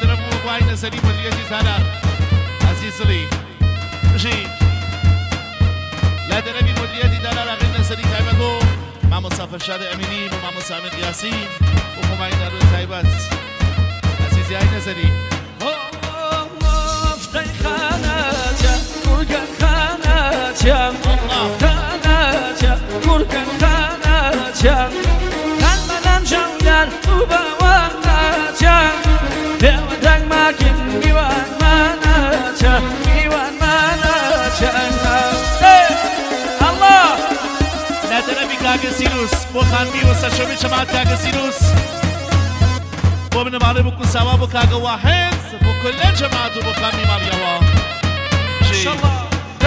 طرف مقوای نسلی مدیریتی سالار عزیز لی بشین لا طرفی مدیریتی دلار آقای نسلی تایبگو ما مسافر شاد امینی و ما مسافر قیاسی و خماین دارو تایبت عزیزی های نسلی Kalmadan cevler ubavanacak Devden makin divan manacak Divan manacak Allah نداره بیکاگ سیروس با خانمی و سرشوی شما کاگ سیروس با من مالی بکن سوا با کاگ واحد با کل جماعت با خانمی مالیا Maşallah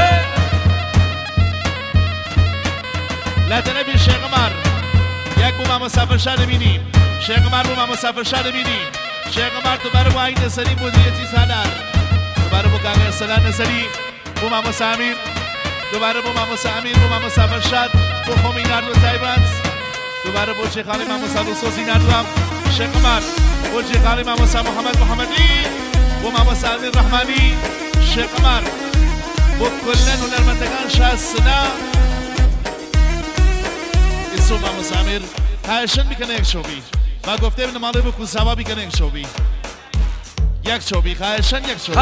لا تنبی شیخ عمر یک بوم مسافر شاد بینیم شیخ عمر بوم مسافر شاد بینیم شیخ عمر تو برای وای نسلی مدیریتی سالار تو برای بکاگ سلام نسلی بوم مسامیر دوباره با ماما سامیر با ماما مسافر شاد با خمی نردو تایبت دوباره با شیخ علی ماما سالوسوسی نردوام شیخ عمر با شیخ علی ماما محمد محمدی با ماما سامیر رحمانی شیخ عمر با کلن هنرمندگان شهستنا اسم ماما سامیر هایشن میکنه یک شوبی و گفته بین مالی بکن سوا میکنه یک شوبی یک شوبی هایشن یک شوبی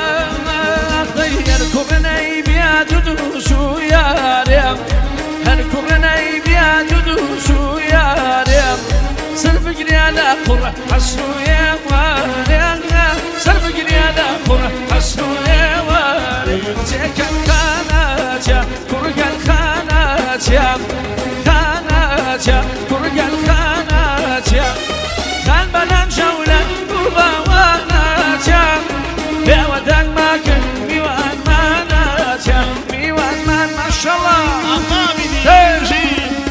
هر کوبنای بیاد دوشو یارم هر کوبنای بیاد دوشو یارم صرف گریانا قرة حسوی وارم صرف گریانا قرة حسوی وارم تکن خاناچم کرگل خاناچم خاناچم کرگل خاناچم خان بدن جولن بواناچم بیادن ماکن میوان ماناچم میوان مان ماشاءالله الله میدی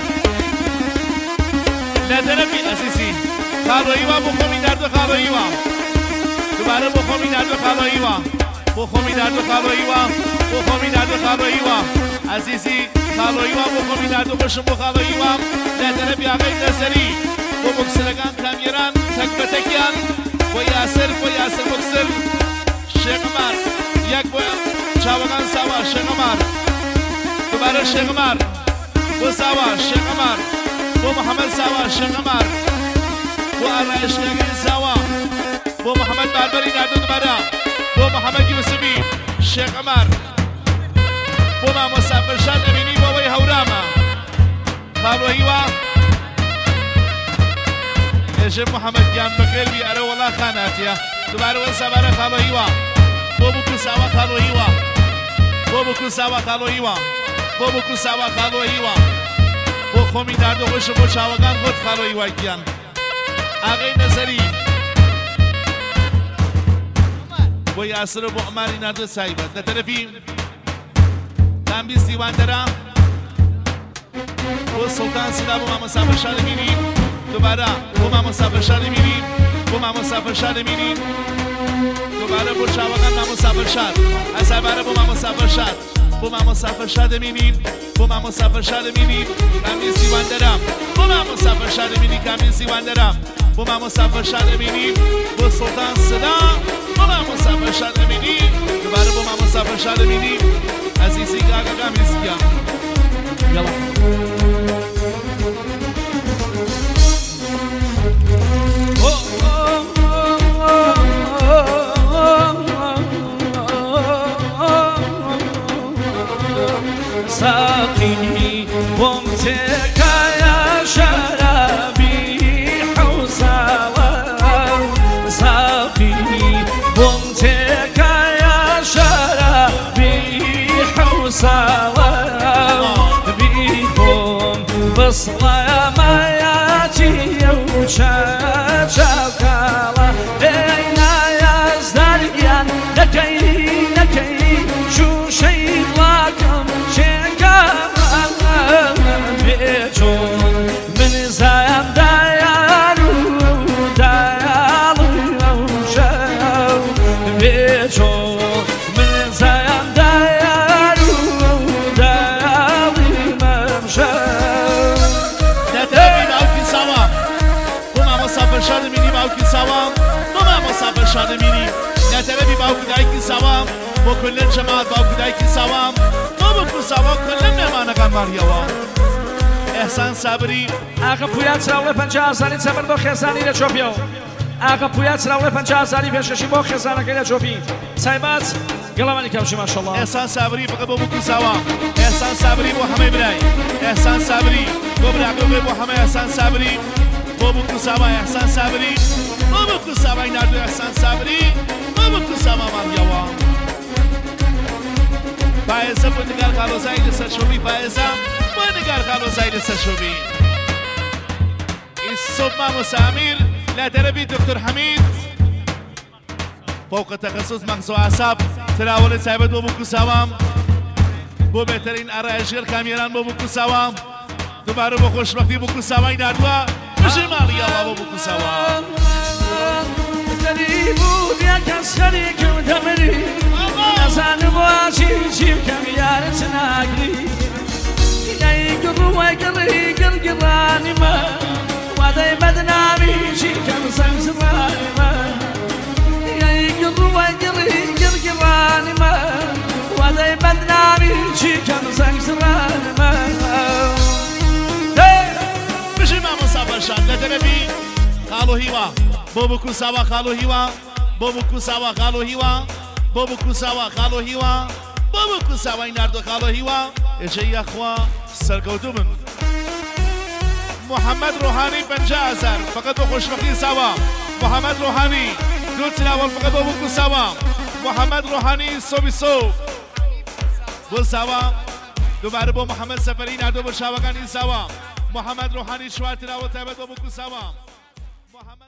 ندرمی اساسی خالویی و بخومی درد خالویی و دوباره بخومی درد خالویی و بخومی درد خالویی و بخومی درد خالویی و عزیزی خالویی و بخومی درد خوشم بخالویی و ندرمی آقای نصری و بکسلگان کامیران تک به تکیان و یاسر بکسل شیخ عمر یک با چاوگان سوا شیخ عمر دوباره شیخ عمر و سوا شیخ عمر بو محمد سوا شیخ عمر بو آرایش نگین سوا بو محمد باربری نردو دوباره بو محمد یوسفی شیخ عمر بو ما مسافر شاد امینی بو وی هوراما خالوهی و اجب محمد جان بقلبی اره والله خاناتیا دوباره و سواره خالوهی و بو بکو سوا خالوهی و بو بکو سوا خالوهی و بو بکو سوا خالوهی و بو خومی درد و خوش بو چاوگان خود خالوی واکیان آقای نظری بو یاسر و بو عماری نرد سایبت نطرفی تنبیز دیوان درا بو سلطان سیدا بو ما مسافر شاد بینیم دوباره بو ما مسافر شاد بینیم بو ما مسافر شاد بینیم دوباره بو چاوگان ما مسافر شاد از باره بو ما مسافر شاد بو ما مسافر شاد بینیم بو ما مسافر شاد بینیم کامی سیوان درم بو ما مسافر شاد بینیم کامی سیوان درم بو ما مسافر شاد بینیم بو سلطان صدا بو ما مسافر شاد بینیم دوباره بو ما مسافر شاد بینیم عزیزی گاگا کامی سیام یلا ساقيني وامتك يا شرابي حوساوة ساقيني وامتك يا شرابي حوساوة بيخو لتربي باوكدايكي سوام وكل جماعة باوكدايكي سوام وبكو سوام كل مهمان قمر يوام احسان صبري ئاکە پویا چراوڵێ 50,000 چەبەر بۆ خێزانی لە چۆپیەوە ئاکە پویا چراوڵێ 50,000 پێشکەشی بۆ خێزانەکەی لە چۆپی سایبات گەڵەمانی کەمشی ماشەڵڵا احسان صبري فقط بو بكو سوام احسان صبري بو همه براي احسان صبري بو براغو بو همه احسان صبري بو بكو سوام احسان صبري بو بكو سوام نادو احسان صبري بو بكو سوام مام يوام بايزه بو نگار قالو زايد سرشوبي بايزه بو نگار قالو زايد سرشوبي الصبح مسامير لا دربي دكتور حميد فوق تخصص مغز وأعصاب تناول سايبت بو بكو سوام بو بهترین آرایشگر کامیران بو بکو سوام دوباره بو خوشبختی بکو سوام نادوا بشه مالی الله بو بکو سوام دلی بود یکس شریک و دمری نزن باشی چیم کمیارت نگری اینایی گروه گری گرگرانی من وادای بدنامی چی کم سنگسرانی من اینایی گروه گری گرگرانی من وادای بدنامی چی کم سنگسرانی من بشه ما مسافر شان لدنبی خالو هیوا بابو کوساوا خالو هیوا بابو کوساوا خالو هیوا بابو کوساوا خالو هیوا بابو کوساوا ناردو خالو هیوا اجي اخوا سرقوتو من محمد روحاني 50,000 فقط خوشبختی سوا محمد روحاني دو تلاول فقط بابو کوساوا محمد روحاني صوبي صوب بو سوا دوباره با محمد سفری ناردو برشاوگان این سوا محمد روحاني شوار تلاول تایبت بابو کوساوا محمد